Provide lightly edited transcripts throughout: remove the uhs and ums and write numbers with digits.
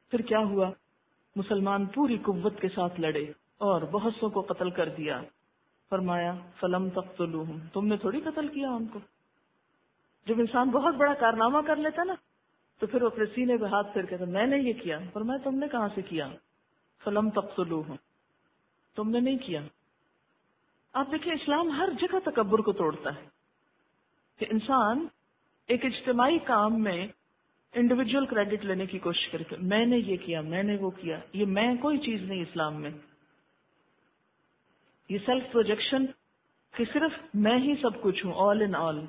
پھر کیا ہوا؟ مسلمان پوری قوت کے ساتھ لڑے اور بہت سو کو قتل کر دیا. فرمایا فلم تقتلوہم، تم نے تھوڑی قتل کیا ان کو. جب انسان بہت بڑا کارنامہ کر لیتا نا تو پھر وہ اپنے سینے پہ ہاتھ پھیر کہتا میں نے یہ کیا. فرمایا تم نے کہاں سے کیا؟ فلم تقتلوہم، تم نے نہیں کیا. آپ دیکھیں اسلام ہر جگہ تکبر کو توڑتا ہے کہ انسان ایک اجتماعی کام میں انڈیویجول کریڈٹ لینے کی کوشش کرے، میں نے یہ کیا، میں نے وہ کیا. یہ میں کوئی چیز نہیں اسلام میں. یہ سیلف پروجیکشن کہ صرف میں ہی سب کچھ ہوں، آل ان آل.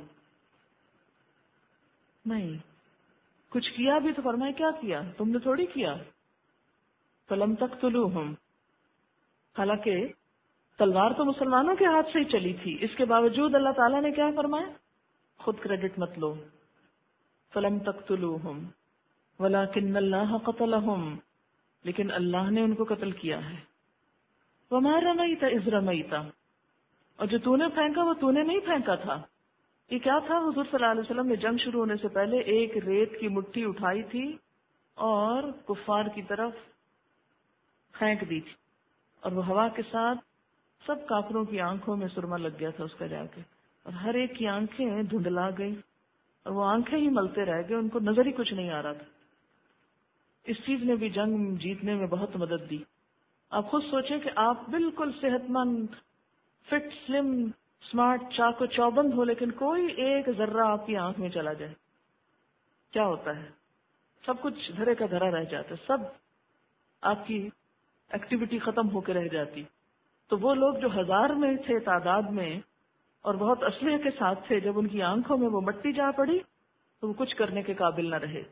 نہیں، کچھ کیا بھی تو فرمائے کیا کیا؟ تم نے تھوڑی کیا. فلم تقتلوہم، حالانکہ تلوار تو مسلمانوں کے ہاتھ سے ہی چلی تھی، اس کے باوجود اللہ تعالیٰ نے کیا فرمایا؟ خود کریڈٹ مت لو. فلم تقتلوہم ولکن اللہ قتلہم، لیکن اللہ نے ان کو قتل کیا ہے. وما رمیت اذ رمیت، اور جو تو نے پھینکا وہ تو نے نہیں پھینکا تھا. یہ کیا تھا؟ حضور صلی اللہ علیہ وسلم نے جنگ شروع ہونے سے پہلے ایک ریت کی مٹھی اٹھائی تھی اور کفار کی طرف پھینک دی تھی، اور وہ ہوا کے ساتھ سب کافروں کی آنکھوں میں سرما لگ گیا تھا اس کا جا کے، اور ہر ایک کی آنکھیں دھندلا گئی اور وہ آنکھیں ہی ملتے رہ گئے، ان کو نظر ہی کچھ نہیں آ رہا تھا. اس چیز نے بھی جنگ جیتنے میں بہت مدد دی. آپ خود سوچیں کہ آپ بالکل صحت مند، فٹ، سلم، اسمارٹ، چاق و چوبند ہو، لیکن کوئی ایک ذرہ آپ کی آنکھ میں چلا جائے، کیا ہوتا ہے؟ سب کچھ دھرے کا دھرا رہ جاتا ہے، سب آپ کی ایکٹیویٹی ختم ہو کے رہ جاتی. تو وہ لوگ جو ہزار میں تھے تعداد میں اور بہت اسلحے کے ساتھ تھے، جب ان کی آنکھوں میں وہ مٹی جا پڑی تو وہ کچھ کرنے کے قابل نہ رہے.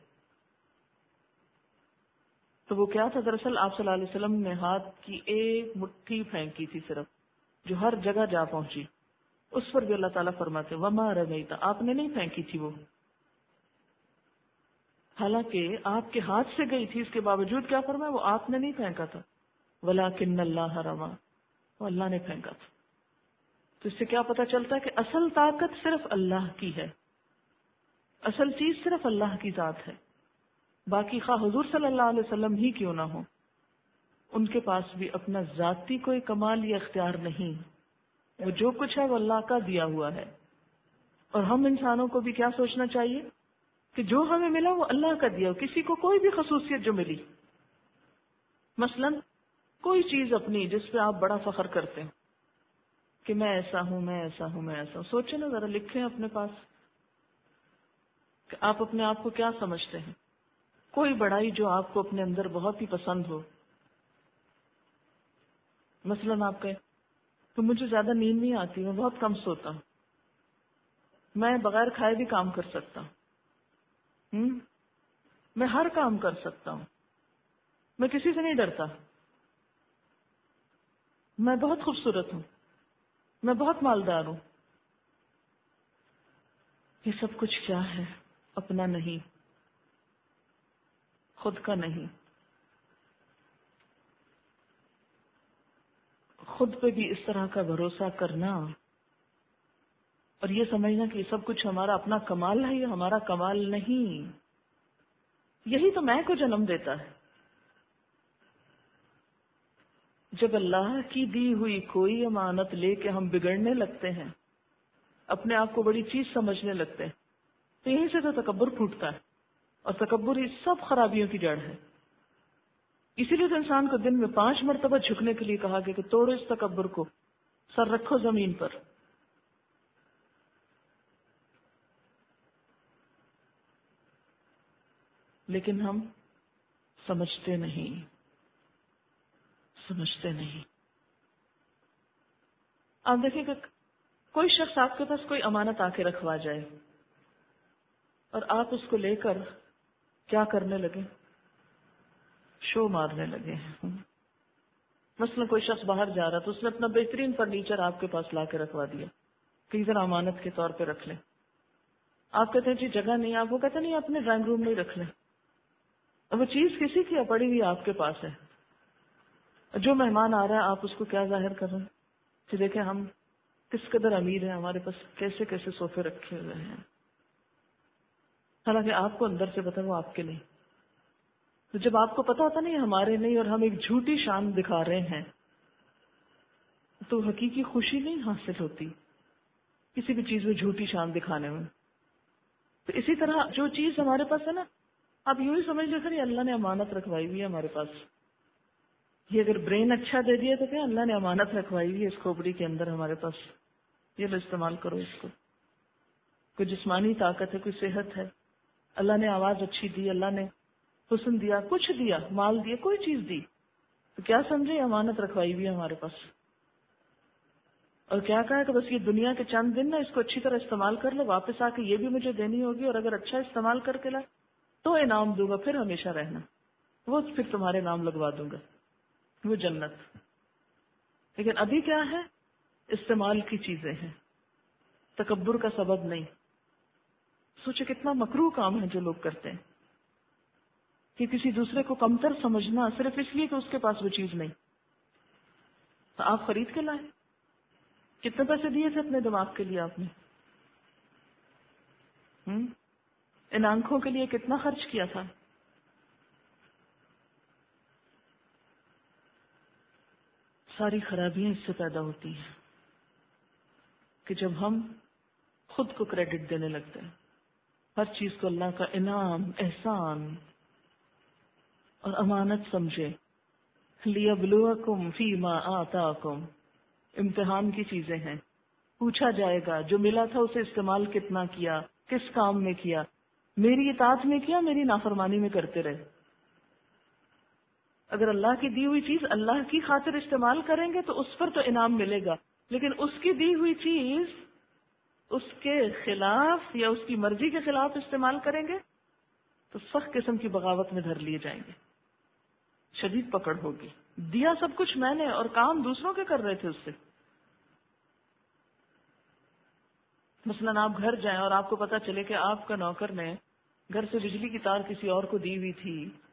تو وہ کیا تھا؟ دراصل آپ صلی اللہ علیہ وسلم نے ہاتھ کی ایک مٹھی پھینکی تھی صرف، جو ہر جگہ جا پہنچی. اس پر بھی اللہ تعالیٰ فرماتے وما رمیت، آپ نے نہیں پھینکی تھی وہ، حالانکہ آپ کے ہاتھ سے گئی تھی، اس کے باوجود کیا فرمایا؟ وہ آپ نے نہیں پھینکا تھا. ولکن اللہ رما، وہ اللہ نے پھینکا تھا. تو اس سے کیا پتا چلتا ہے کہ اصل طاقت صرف اللہ کی ہے، اصل چیز صرف اللہ کی ذات ہے. باقی خواہ حضور صلی اللہ علیہ وسلم ہی کیوں نہ ہو، ان کے پاس بھی اپنا ذاتی کوئی کمال یا اختیار نہیں. وہ جو کچھ ہے وہ اللہ کا دیا ہوا ہے. اور ہم انسانوں کو بھی کیا سوچنا چاہیے کہ جو ہمیں ملا وہ اللہ کا دیا ہو. کسی کو کوئی بھی خصوصیت جو ملی، مثلا کوئی چیز اپنی جس پہ آپ بڑا فخر کرتے ہیں کہ میں ایسا ہوں، میں ایسا ہوں، میں ایسا ہوں، سوچیں نا ذرا، لکھیں اپنے پاس کہ آپ اپنے آپ کو کیا سمجھتے ہیں. کوئی بڑائی جو آپ کو اپنے اندر بہت ہی پسند ہو. مثلا آپ کہیں تو مجھے زیادہ نیند نہیں آتی، میں بہت کم سوتا ہوں، میں بغیر کھائے بھی کام کر سکتا ہوں، میں ہر کام کر سکتا ہوں، میں کسی سے نہیں ڈرتا، میں بہت خوبصورت ہوں، میں بہت مالدار ہوں. یہ سب کچھ کیا ہے؟ اپنا نہیں، خود کا نہیں. خود پہ بھی اس طرح کا بھروسہ کرنا اور یہ سمجھنا کہ یہ سب کچھ ہمارا اپنا کمال ہے، یہ ہمارا کمال نہیں. یہی تو میں کو جنم دیتا ہے. جب اللہ کی دی ہوئی کوئی امانت لے کے ہم بگڑنے لگتے ہیں، اپنے آپ کو بڑی چیز سمجھنے لگتے ہیں، تو یہیں سے تو تکبر پھوٹتا ہے، اور تکبر ہی سب خرابیوں کی جڑ ہے. اسی لیے تو انسان کو دن میں 5 مرتبہ جھکنے کے لیے کہا گیا کہ توڑو اس تکبر کو، سر رکھو زمین پر. لیکن ہم سمجھتے نہیں. آپ دیکھیں کہ کوئی شخص آپ کے پاس کوئی امانت آ کے رکھوا جائے اور آپ اس کو لے کر کیا کرنے لگے؟ شو مارنے لگے. مثلا کوئی شخص باہر جا رہا تو اس نے اپنا بہترین فرنیچر آپ کے پاس لا کے رکھوا دیا کہ ذرا امانت کے طور پہ رکھ لیں. آپ کہتے ہیں جی جگہ نہیں، آپ وہ کہتے نہیں اپنے ڈرائنگ روم میں رکھ لیں. اور وہ چیز کسی کی پڑی ہوئی آپ کے پاس ہے، جو مہمان آ رہا ہے آپ اس کو کیا ظاہر کر رہے ہیں کہ دیکھیں ہم کس قدر امیر ہیں، ہمارے پاس کیسے کیسے صوفے رکھے ہوئے ہیں، حالانکہ آپ کو اندر سے پتا وہ آپ کے نہیں. تو جب آپ کو پتا ہوتا نہیں ہمارے نہیں اور ہم ایک جھوٹی شان دکھا رہے ہیں تو حقیقی خوشی نہیں حاصل ہوتی کسی بھی چیز میں جھوٹی شان دکھانے میں. تو اسی طرح جو چیز ہمارے پاس ہے نا، آپ یوں ہی سمجھ لیں سر یہ اللہ نے امانت رکھوائی ہوئی ہے ہمارے پاس. یہ اگر برین اچھا دے دیا تو کیا اللہ نے امانت رکھوائی ہوئی ہے اس کھوپڑی کے اندر ہمارے پاس، یہ لو استعمال کرو اس کو. کوئی جسمانی طاقت ہے، کوئی صحت ہے، اللہ نے آواز اچھی دی، اللہ نے حسن دیا، کچھ دیا، مال دیا، کوئی چیز دی، تو کیا سمجھے امانت رکھوائی ہوئی ہے ہمارے پاس. اور کیا کہا کہ بس یہ دنیا کے چند دن نا اس کو اچھی طرح استعمال کر لو، واپس آ کے یہ بھی مجھے دینی ہوگی، اور اگر اچھا استعمال کر کے لائے تو انعام دوں گا، پھر ہمیشہ رہنا، وہ پھر تمہارے نام لگوا دوں گا، وہ جنت. لیکن ابھی کیا ہے؟ استعمال کی چیزیں ہیں، تکبر کا سبب نہیں. سوچے کتنا مکروہ کام ہے جو لوگ کرتے ہیں کہ کسی دوسرے کو کمتر سمجھنا صرف اس لیے کہ اس کے پاس وہ چیز نہیں. تو آپ خرید کے لائے، کتنے پیسے دیے تھے اپنے دماغ کے لیے آپ نے؟ ان آنکھوں کے لیے کتنا خرچ کیا تھا؟ ساری خرابیاں اس سے پیدا ہوتی ہیں کہ جب ہم خود کو کریڈٹ دینے لگتے ہیں، ہر چیز کو اللہ کا انعام، احسان اور امانت سمجھے. لِيَبْلُوَكُمْ فِي مَا آتَاكُمْ، امتحان کی چیزیں ہیں، پوچھا جائے گا جو ملا تھا اسے استعمال کتنا کیا، کس کام میں کیا، میری اطاعت میں کیا، میری نافرمانی میں کرتے رہے. اگر اللہ کی دی ہوئی چیز اللہ کی خاطر استعمال کریں گے تو اس پر تو انعام ملے گا، لیکن اس کی دی ہوئی چیز اس کے خلاف یا اس کی مرضی کے خلاف استعمال کریں گے تو سخت قسم کی بغاوت میں دھر لیے جائیں گے، شدید پکڑ ہوگی. دیا سب کچھ میں نے اور کام دوسروں کے کر رہے تھے اس سے. مثلاً آپ گھر جائیں اور آپ کو پتا چلے کہ آپ کا نوکر نے گھر سے بجلی کی تار کسی اور کو دی ہوئی تھی،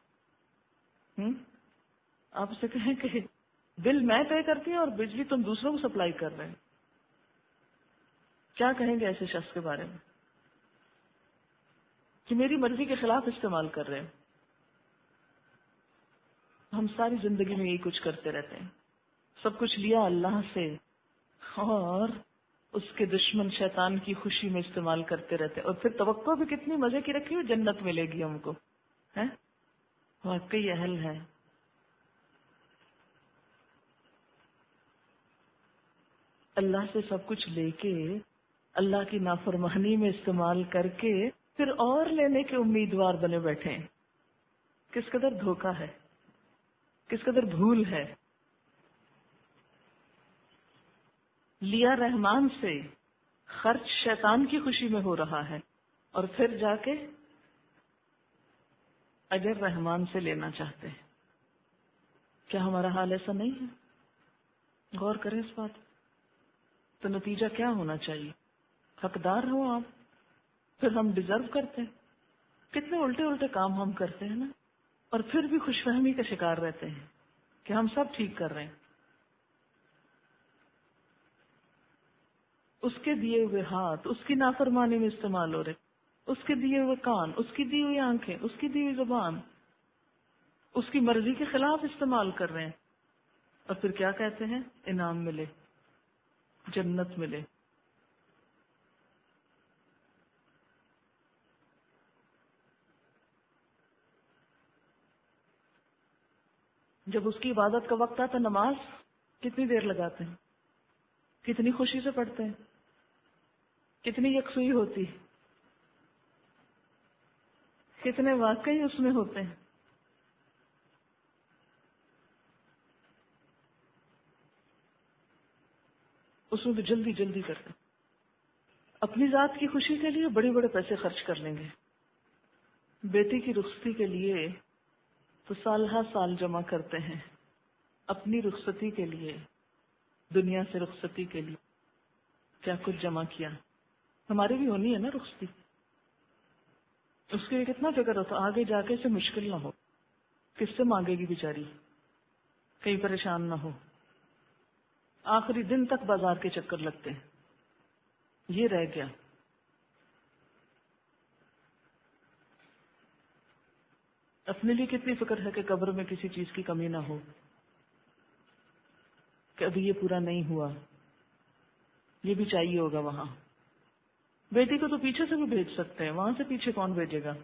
آپ اسے کہیں کہ بل میں طے کرتی ہوں اور بجلی تم دوسروں کو سپلائی کر رہے ہیں، کیا کہیں گے ایسے شخص کے بارے میں کہ میری مرضی کے خلاف استعمال کر رہے ہیں؟ ہم ساری زندگی میں یہی کچھ کرتے رہتے ہیں، سب کچھ لیا اللہ سے اور اس کے دشمن شیطان کی خوشی میں استعمال کرتے رہتے ہیں، اور پھر توقع بھی کتنی مزے کی رکھی ہوئی جنت ملے گی ہم کو، ہے واقعی اہل ہے. اللہ سے سب کچھ لے کے اللہ کی نافرمانی میں استعمال کر کے پھر اور لینے کے امیدوار بنے بیٹھے ہیں. کس قدر دھوکہ ہے، کس قدر بھول ہے. لیا رحمان سے، خرچ شیطان کی خوشی میں ہو رہا ہے، اور پھر جا کے اجر رحمان سے لینا چاہتے ہیں. کیا ہمارا حال ایسا نہیں ہے؟ غور کریں اس بات. تو نتیجہ کیا ہونا چاہیے؟ حقدار ہو آپ، پھر ہم ڈیزرو کرتے ہیں. کتنے الٹے الٹے کام ہم کرتے ہیں نا، اور پھر بھی خوش فہمی کا شکار رہتے ہیں کہ ہم سب ٹھیک کر رہے ہیں. اس کے دیے ہوئے ہاتھ اس کی نافرمانی میں استعمال ہو رہے، اس کے دیے ہوئے کان، اس کی دی ہوئی آنکھیں، اس کی دی ہوئی زبان اس کی مرضی کے خلاف استعمال کر رہے ہیں، اور پھر کیا کہتے ہیں؟ انعام ملے، جنت ملے. جب اس کی عبادت کا وقت آتا، نماز کتنی دیر لگاتے ہیں، کتنی خوشی سے پڑھتے ہیں، کتنی یکسوئی ہوتی، کتنے واقعی اس میں ہوتے ہیں. اس میں بھی جلدی جلدی کرتے ہیں. اپنی ذات کی خوشی کے لیے بڑے بڑے پیسے خرچ کر لیں گے، بیٹی کی رخصتی کے لیے تو سال ہر سال جمع کرتے ہیں. اپنی رخصتی کے لیے، دنیا سے رخصتی کے لیے کیا کچھ جمع کیا. ہماری بھی ہونی ہے نا رخصتی، اس کے لیے کتنا فکر ہوتا، آگے جا کے اسے مشکل نہ ہو، کس سے مانگے گی بیچاری، کہیں پریشان نہ ہو. آخری دن تک بازار کے چکر لگتے ہیں. یہ رہ گیا. اپنے لیے کتنی فکر ہے کہ قبر میں کسی چیز کی کمی نہ ہو، کہ ابھی یہ پورا نہیں ہوا، یہ بھی چاہیے ہوگا وہاں. بیٹی کو تو پیچھے سے بھی بھیج سکتے ہیں، وہاں سے پیچھے کون بھیجے گا؟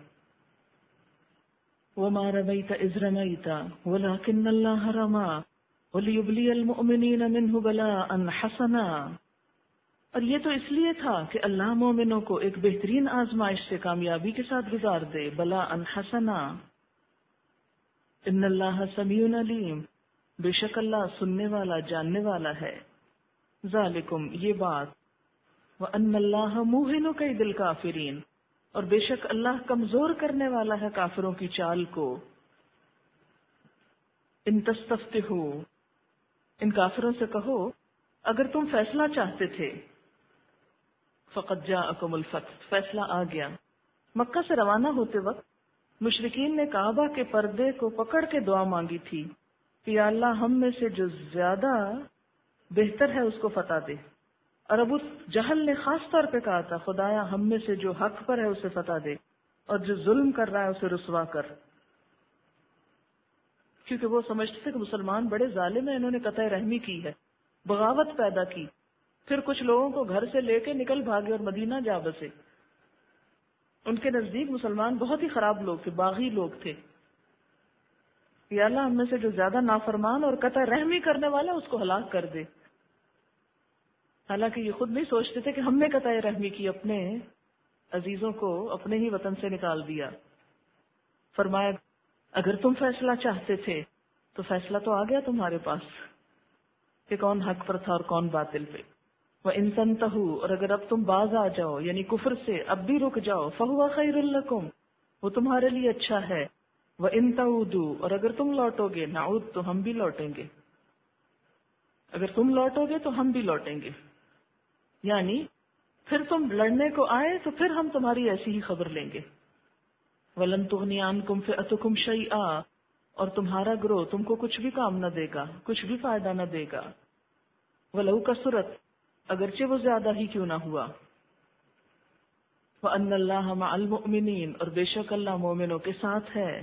وَمَا رَمَيْتَ إِذْ رَمَيْتَ وَلَكِنَّ اللَّهَ رَمَى وَلِيُبْلِيَ الْمُؤْمِنِينَ مِنْهُ بَلَاءً حَسَنًا. اور یہ تو اس لیے تھا کہ اللہ مومنوں کو ایک بہترین آزمائش سے کامیابی کے ساتھ گزار دے. بَلَاءً حَسَنًا. إِنَّ اللَّهَ سَمِيعٌ عَلِيمٌ. بے شک اللہ سننے والا جاننے والا ہے. ذالکم یہ بات، وَأَنَّ اللَّهَ مُوهِنُ كَيْدِ الْكَافِرِينَ. اور بے شک اللہ کمزور کرنے والا ہے کافروں کی چال کو. ان تستفتحوا، ان کافروں سے کہو اگر تم فیصلہ چاہتے تھے، فقد جاءکم الفتح، فیصلہ آ گیا. مکہ سے روانہ ہوتے وقت مشرکین نے کعبہ کے پردے کو پکڑ کے دعا مانگی تھی کہ یا اللہ ہم میں سے جو زیادہ بہتر ہے اس کو فتح دے. اور ابو جہل نے خاص طور پہ کہا تھا خدایا ہم میں سے جو حق پر ہے اسے فتح دے اور جو ظلم کر رہا ہے اسے رسوا کر. کیونکہ وہ سمجھتے تھے کہ مسلمان بڑے ظالم ہیں، انہوں نے قطع رحمی کی ہے، بغاوت پیدا کی، پھر کچھ لوگوں کو گھر سے لے کے نکل بھاگے اور مدینہ جا بسے. ان کے نزدیک مسلمان بہت ہی خراب لوگ تھے، باغی لوگ تھے. یا اللہ ہم میں سے جو زیادہ نافرمان اور قطع رحمی کرنے والا اس کو ہلاک کر دے. حالانکہ یہ خود نہیں سوچتے تھے کہ ہم نے قطع رحمی کی، اپنے عزیزوں کو اپنے ہی وطن سے نکال دیا. فرمایا اگر تم فیصلہ چاہتے تھے تو فیصلہ تو آ گیا تمہارے پاس کہ کون حق پر تھا اور کون باطل پہ. وَإِن تَنْتَهُوا، اور اگر اب تم باز آ جاؤ یعنی کفر سے اب بھی رک جاؤ، فَهُوَ خَيْرٌ لَكُمْ، وہ تمہارے لیے اچھا ہے. وَإِن تَعُودُوا، اور اگر تم لوٹو گے، نعود تو ہم بھی لوٹیں گے، اگر تم لوٹو گے تو ہم بھی لوٹیں گے. یعنی پھر تم لڑنے کو آئے تو پھر ہم تمہاری ایسی ہی خبر لیں گے. وَلَن تُغْنِيَ عَنْكُمْ فِئَتُكُمْ شَيْئًا، اور تمہارا گروہ تم کو کچھ بھی کام نہ دے گا، کچھ بھی فائدہ نہ دے گا. وَلَوْ كَثُرَتْ، اگرچہ وہ زیادہ ہی کیوں نہ ہوا. وَأَنَّ اللَّهَ مَعَ الْمُؤْمِنِينَ، اور بے شک اللہ مومنوں کے ساتھ ہے.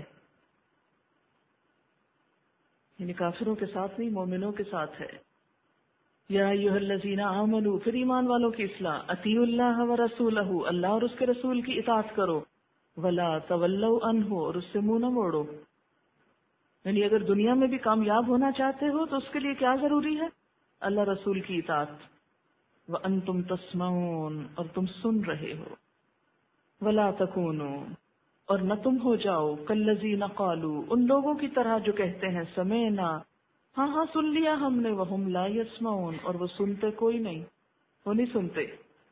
یعنی کافروں کے ساتھ نہیں، مومنوں کے ساتھ ہے. یا ایھا الذین آمنوا، پھر ایمان والوں کی اصلاح، اطیعوا اللہ ورسولہ، اللہ اور اس کے رسول کی اطاعت کرو. ولا تولوا عنہ، اور اس سے منہ نہ موڑو. یعنی اگر دنیا میں بھی کامیاب ہونا چاہتے ہو تو اس کے لیے کیا ضروری ہے؟ اللہ رسول کی اطاعت. وانتم تسمعون، اور تم سن رہے ہو. ولا تکونوا، اور نہ تم ہو جاؤ کالذین قالوا، ان لوگوں کی طرح جو کہتے ہیں سمعنا، ہاں ہاں سن لیا ہم نے، وہم لا یسمعون، اور وہ سنتے کوئی نہیں، وہ نہیں سنتے.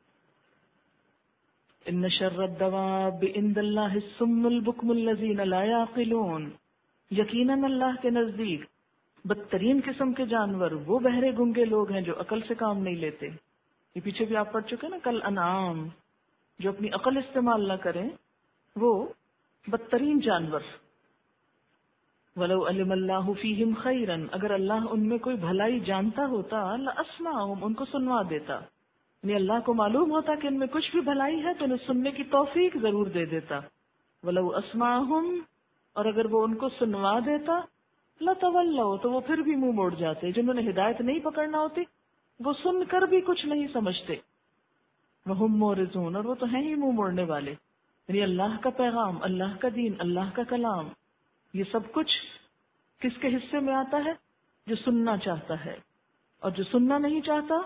ان شر الدواب عند اللہ الصم البکم الذین لا یعقلون، یقیناً اللہ کے نزدیک بدترین قسم کے جانور وہ بہرے گنگے لوگ ہیں جو عقل سے کام نہیں لیتے. یہ پیچھے بھی آپ پڑھ چکے نا، کل انعام، جو اپنی عقل استعمال نہ کریں وہ بدترین جانور. وَلَوْ عَلِمَ اللَّهُ فِيهِمْ خَيْرًا، اگر اللہ ان میں کوئی بھلائی جانتا ہوتا، لَأَسْمَعَهُمْ، ان کو سنوا دیتا. یعنی اللہ کو معلوم ہوتا کہ ان میں کچھ بھی بھلائی ہے تو انہیں سننے کی توفیق ضرور دے دیتا. وَلَوْ أَسْمَعَهُمْ، اور اگر وہ ان کو سنوا دیتا، لَتَوَلَّوْا، تو وہ پھر بھی منہ موڑ جاتے. جنہوں نے ہدایت نہیں پکڑنا ہوتی وہ سن کر بھی کچھ نہیں سمجھتے. وَهُمْ مُعْرِضُونَ، اور وہ تو ہیں ہی منہ موڑنے والے. یعنی اللہ کا پیغام، اللہ کا دین، اللہ کا کلام، یہ سب کچھ کس کے حصے میں آتا ہے؟ جو سننا چاہتا ہے. اور جو سننا نہیں چاہتا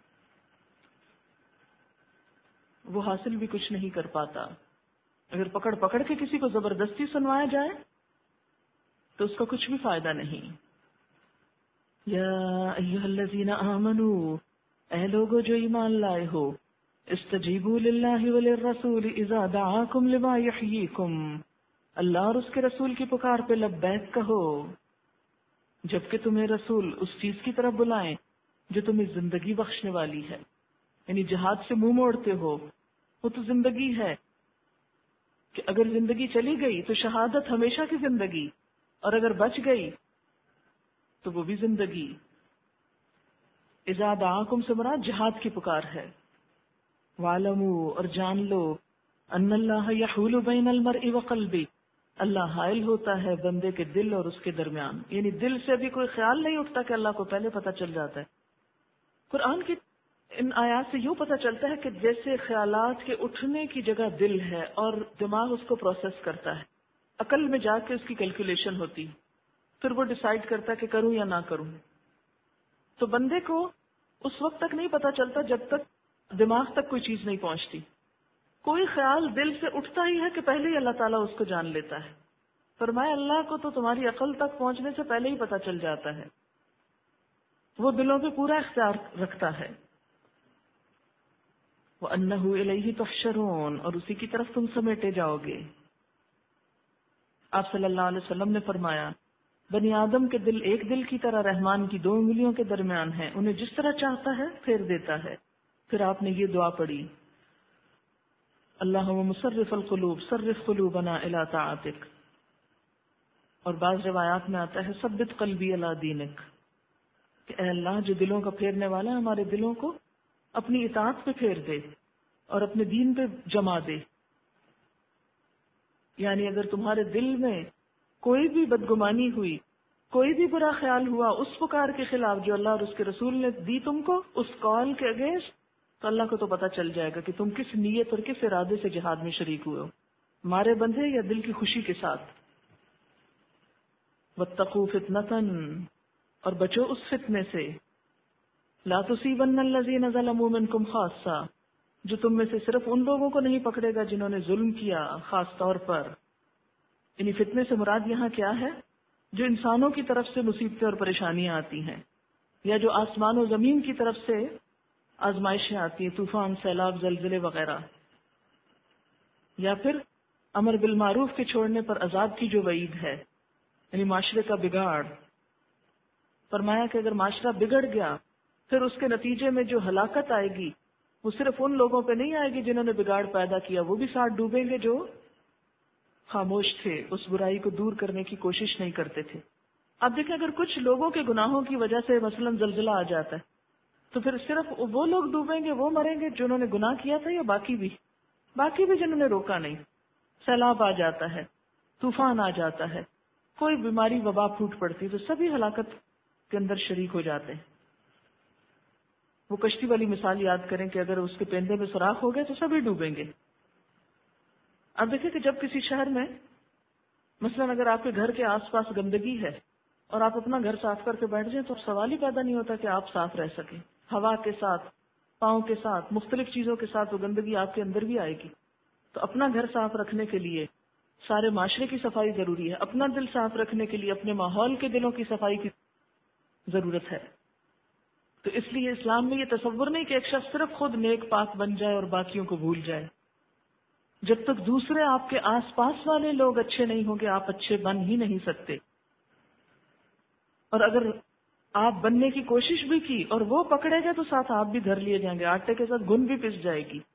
وہ حاصل بھی کچھ نہیں کر پاتا. اگر پکڑ پکڑ کے کسی کو زبردستی سنوایا جائے تو اس کا کچھ بھی فائدہ نہیں. یا ایھا الذین آمنوا، اے لوگو جو ایمان لائے ہو، استجیبوا للہ وللرسول اذا دعاکم لما یحییکم، اللہ اور اس کے رسول کی پکار پہ لبیک کہو جبکہ تمہیں رسول اس چیز کی طرف بلائیں جو تمہیں زندگی بخشنے والی ہے. یعنی جہاد سے منہ موڑتے ہو وہ تو زندگی ہے کہ اگر زندگی چلی گئی تو شہادت ہمیشہ کی زندگی، اور اگر بچ گئی تو وہ بھی زندگی. اذا دعاکم سے مراد جہاد کی پکار ہے. وَاعْلَمُوا، اور جان لو، ان اللہ یحول بین المرء وقلبہ، اللہ حائل ہوتا ہے بندے کے دل اور اس کے درمیان، یعنی دل سے بھی کوئی خیال نہیں اٹھتا کہ اللہ کو پہلے پتہ چل جاتا ہے۔ قرآن کی ان آیات سے یوں پتہ چلتا ہے کہ جیسے خیالات کے اٹھنے کی جگہ دل ہے اور دماغ اس کو پروسیس کرتا ہے، عقل میں جا کے اس کی کیلکولیشن ہوتی، پھر وہ ڈیسائیڈ کرتا ہے کہ کروں یا نہ کروں۔ تو بندے کو اس وقت تک نہیں پتہ چلتا جب تک دماغ تک کوئی چیز نہیں پہنچتی۔ کوئی خیال دل سے اٹھتا ہی ہے کہ پہلے ہی اللہ تعالیٰ اس کو جان لیتا ہے۔ فرمایا اللہ کو تو تمہاری عقل تک پہنچنے سے پہلے ہی پتہ چل جاتا ہے، وہ دلوں پہ پورا اختیار رکھتا ہے۔ وَأَنَّهُ إِلَيْهِ تُحْشَرُونَ، اور اسی کی طرف تم سمیٹے جاؤ گے۔ آپ صلی اللہ علیہ وسلم نے فرمایا بنی آدم کے دل ایک دل کی طرح رحمان کی 2 انگلیوں کے درمیان ہیں، انہیں جس طرح چاہتا ہے پھیر دیتا ہے۔ پھر آپ نے یہ دعا پڑھی، اللہم مصرف القلوب صرف قلوبنا الی طاعتک، اور بعض روایات میں آتا ہے ثبت قلبی الی دینک، کہ اے اللہ جو دلوں کا پھیرنے والا ہے ہمارے دلوں کو اپنی اطاعت پہ پھیر دے اور اپنے دین پہ جما دے۔ یعنی اگر تمہارے دل میں کوئی بھی بدگمانی ہوئی، کوئی بھی برا خیال ہوا اس پکار کے خلاف جو اللہ اور اس کے رسول نے دی تم کو، اس کال کے اگینسٹ، تو اللہ کو تو پتہ چل جائے گا کہ تم کس نیت اور کس ارادے سے جہاد میں شریک ہوئے ہو، مارے بندھے یا دل کی خوشی کے ساتھ۔ واتقوا فتنۃ، اور بچو اس فتنے سے، لا تصیبن الذین ظلموا منکم خاصہ، جو تم میں سے صرف ان لوگوں کو نہیں پکڑے گا جنہوں نے ظلم کیا خاص طور پر۔ یعنی فتنے سے مراد یہاں کیا ہے؟ جو انسانوں کی طرف سے مصیبتیں اور پریشانیاں آتی ہیں، یا جو آسمان و زمین کی طرف سے آزمائشیں آتی ہیں، طوفان، سیلاب، زلزلے وغیرہ، یا پھر امر بالمعروف کے چھوڑنے پر عذاب کی جو وعید ہے، یعنی معاشرے کا بگاڑ۔ فرمایا کہ اگر معاشرہ بگڑ گیا پھر اس کے نتیجے میں جو ہلاکت آئے گی وہ صرف ان لوگوں پہ نہیں آئے گی جنہوں نے بگاڑ پیدا کیا، وہ بھی ساتھ ڈوبیں گے جو خاموش تھے، اس برائی کو دور کرنے کی کوشش نہیں کرتے تھے۔ اب دیکھیں اگر کچھ لوگوں کے گناہوں کی وجہ سے مثلا زلزلہ آ جاتا ہے تو پھر صرف وہ لوگ ڈوبیں گے، وہ مریں گے جنہوں نے گناہ کیا تھا، یا باقی بھی جنہوں نے روکا نہیں؟ سیلاب آ جاتا ہے، طوفان آ جاتا ہے، کوئی بیماری وبا پھوٹ پڑتی تو سبھی ہلاکت کے اندر شریک ہو جاتے ہیں۔ وہ کشتی والی مثال یاد کریں کہ اگر اس کے پیندے میں سوراخ ہو گئے تو سبھی ڈوبیں گے۔ اب دیکھیں کہ جب کسی شہر میں مثلا اگر آپ کے گھر کے آس پاس گندگی ہے اور آپ اپنا گھر صاف کر کے بیٹھ جائیں تو سوال ہی پیدا نہیں ہوتا کہ آپ صاف رہ سکیں۔ ہوا کے ساتھ، پاؤں کے ساتھ، مختلف چیزوں کے ساتھ وہ گندگی آپ کے اندر بھی آئے گی۔ تو اپنا گھر صاف رکھنے کے لیے سارے معاشرے کی صفائی ضروری ہے، اپنا دل صاف رکھنے کے لیے اپنے ماحول کے دلوں کی صفائی کی ضرورت ہے۔ تو اس لیے اسلام میں یہ تصور نہیں کہ ایک شخص صرف خود نیک پاک بن جائے اور باقیوں کو بھول جائے۔ جب تک دوسرے آپ کے آس پاس والے لوگ اچھے نہیں ہوں گے آپ اچھے بن ہی نہیں سکتے، اور اگر آپ بننے کی کوشش بھی کی اور وہ پکڑے گئے تو ساتھ آپ بھی دھر لیے جائیں گے، آٹے کے ساتھ گن بھی پس جائے گی۔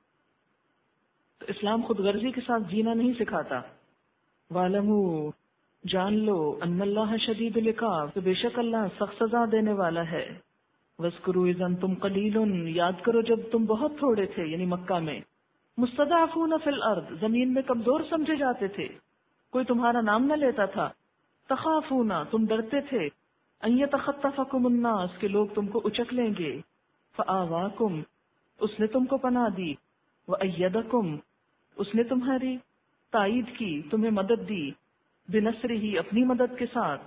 تو اسلام خود غرضی کے ساتھ جینا نہیں سکھاتا۔ وَاعْلَمُوا، جان لو، ان اللہ شدید العقاب، تو بے شک اللہ سخت سزا دینے والا ہے۔ وَاذْكُرُوا إِذْ أَنْتُمْ قَلِيلٌ، یاد کرو جب تم بہت تھوڑے تھے، یعنی مکہ میں، مستضعفون فی الارض، زمین میں کمزور سمجھے جاتے تھے، کوئی تمہارا نام نہ لیتا تھا۔ تخافون، تم ڈرتے تھے، ان یتخطفکم الناس، کہ لوگ تم کو اچک لیں گے۔ فآواکم، اس نے تم کو پناہ دی۔ وأیدکم، اس نے تمہاری تائید کی، تمہیں مدد دی۔ بنصرہ، اپنی مدد کے ساتھ۔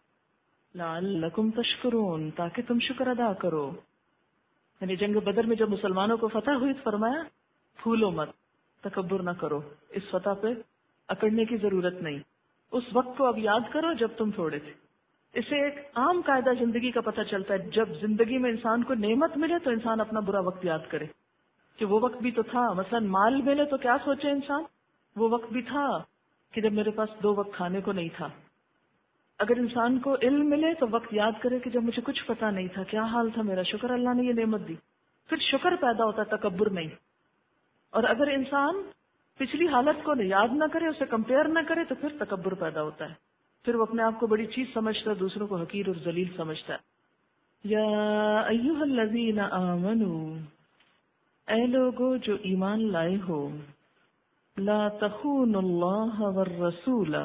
لعلکم تشکرون، تاکہ تم شکر ادا کرو۔ یعنی جنگ بدر میں جب مسلمانوں کو فتح ہوئی تو فرمایا پھولو مت، تکبر نہ کرو، اس فتح پہ اکڑنے کی ضرورت نہیں، اس وقت کو اب یاد کرو جب تم تھوڑے تھے۔ اس سے ایک عام قاعدہ زندگی کا پتہ چلتا ہے، جب زندگی میں انسان کو نعمت ملے تو انسان اپنا برا وقت یاد کرے کہ وہ وقت بھی تو تھا۔ مثلا مال ملے تو کیا سوچے انسان، وہ وقت بھی تھا کہ جب میرے پاس 2 وقت کھانے کو نہیں تھا۔ اگر انسان کو علم ملے تو وقت یاد کرے کہ جب مجھے کچھ پتا نہیں تھا کیا حال تھا میرا، شکر اللہ نے یہ نعمت دی، پھر شکر پیدا ہوتا، تکبر نہیں۔ اور اگر انسان پچھلی حالت کو یاد نہ کرے، اسے کمپیئر نہ کرے، تو پھر تکبر پیدا ہوتا ہے، پھر وہ اپنے آپ کو بڑی چیز سمجھتا ہے، دوسروں کو حقیر اور ذلیل سمجھتا ہے۔ یا ایھا الذین آمنوا، اے لوگو جو ایمان لائے ہو، لا تخونوا اللہ والرسول،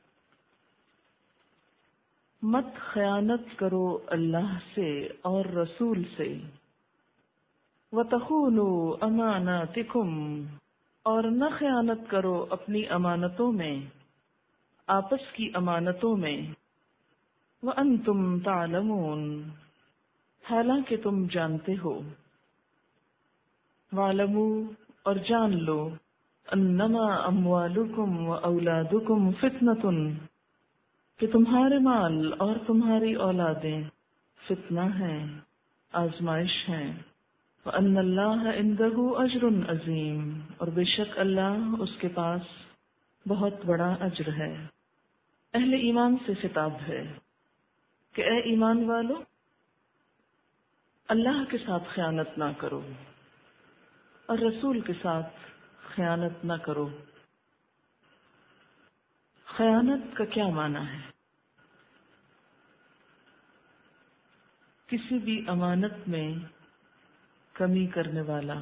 مت خیانت کرو اللہ سے اور رسول سے، وَتَخُونُوا أَمَانَاتِكُمْ، اور نہ خیانت کرو اپنی امانتوں میں، آپس کی امانتوں میں، وَأَنْتُمْ تَعْلَمُونَ، حالانکہ تم جانتے ہو، وَاعْلَمُوا، اور جان لو، أَنَّمَا أَمْوَالُكُمْ وَأَوْلَادُكُمْ فِتْنَةٌ، کہ تمہارے مال اور تمہاری اولادیں فتنہ ہیں، آزمائش ہیں، وَأَنَّ اللَّهَ عِندَهُ أَجْرٌ عَظِيمٌ، اور بے شک اللہ اس کے پاس بہت بڑا اجر ہے۔ اہل ایمان سے خطاب ہے کہ اے ایمان والو، اللہ کے ساتھ خیانت نہ کرو اور رسول کے ساتھ خیانت نہ کرو۔ خیانت کا کیا معنی ہے؟ کسی بھی امانت میں کمی کرنے والا۔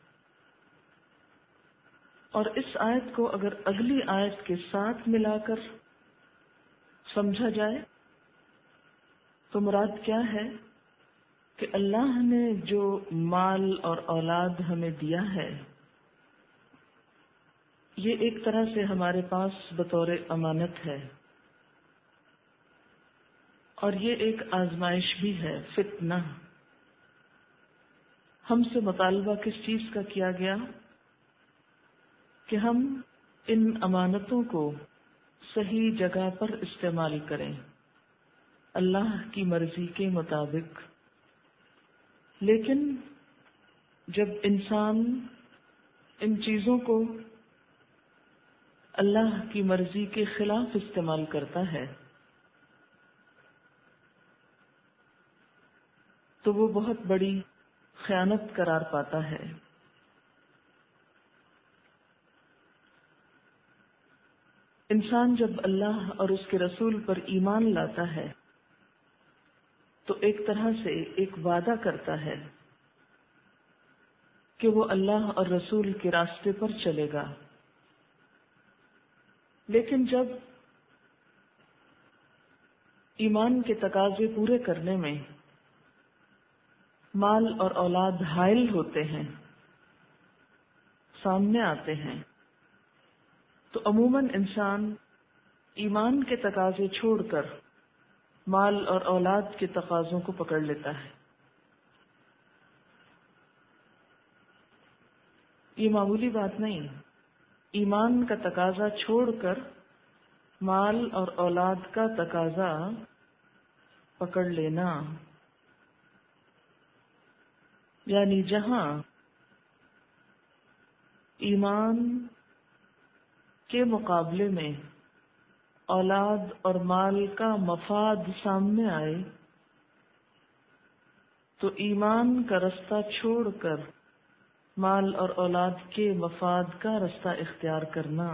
اور اس آیت کو اگر اگلی آیت کے ساتھ ملا کر سمجھا جائے تو مراد کیا ہے کہ اللہ نے جو مال اور اولاد ہمیں دیا ہے، یہ ایک طرح سے ہمارے پاس بطور امانت ہے، اور یہ ایک آزمائش بھی ہے، فتنہ۔ ہم سے مطالبہ کس چیز کا کیا گیا؟ کہ ہم ان امانتوں کو صحیح جگہ پر استعمال کریں، اللہ کی مرضی کے مطابق۔ لیکن جب انسان ان چیزوں کو اللہ کی مرضی کے خلاف استعمال کرتا ہے تو وہ بہت بڑی خیانت قرار پاتا ہے۔ انسان جب اللہ اور اس کے رسول پر ایمان لاتا ہے تو ایک طرح سے ایک وعدہ کرتا ہے کہ وہ اللہ اور رسول کے راستے پر چلے گا۔ لیکن جب ایمان کے تقاضے پورے کرنے میں مال اور اولاد حائل ہوتے ہیں، سامنے آتے ہیں، تو عموماً انسان ایمان کے تقاضے چھوڑ کر مال اور اولاد کے تقاضوں کو پکڑ لیتا ہے۔ یہ معمولی بات نہیں، ایمان کا تقاضا چھوڑ کر مال اور اولاد کا تقاضا پکڑ لینا، یعنی جہاں ایمان کے مقابلے میں اولاد اور مال کا مفاد سامنے آئے تو ایمان کا رستہ چھوڑ کر مال اور اولاد کے مفاد کا رستہ اختیار کرنا،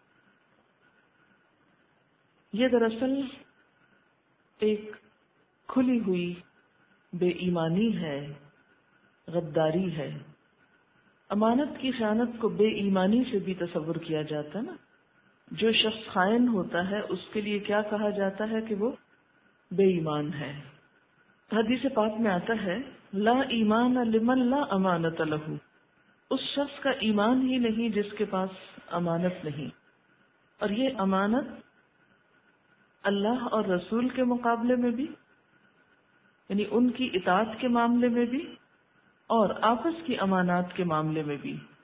یہ دراصل ایک کھلی ہوئی بے ایمانی ہے، غداری ہے۔ امانت کی خیانت کو بے ایمانی سے بھی تصور کیا جاتا ہے نا۔ جو شخص خائن ہوتا ہے اس کے لیے کیا کہا جاتا ہے کہ وہ بے ایمان ہے۔ حدیث پاک میں آتا ہے لا ایمان لمن لا امانت لہ، اس شخص کا ایمان ہی نہیں جس کے پاس امانت نہیں۔ اور یہ امانت اللہ اور رسول کے مقابلے میں بھی، یعنی ان کی اطاعت کے معاملے میں بھی، اور آپس کی امانات کے معاملے میں بھی۔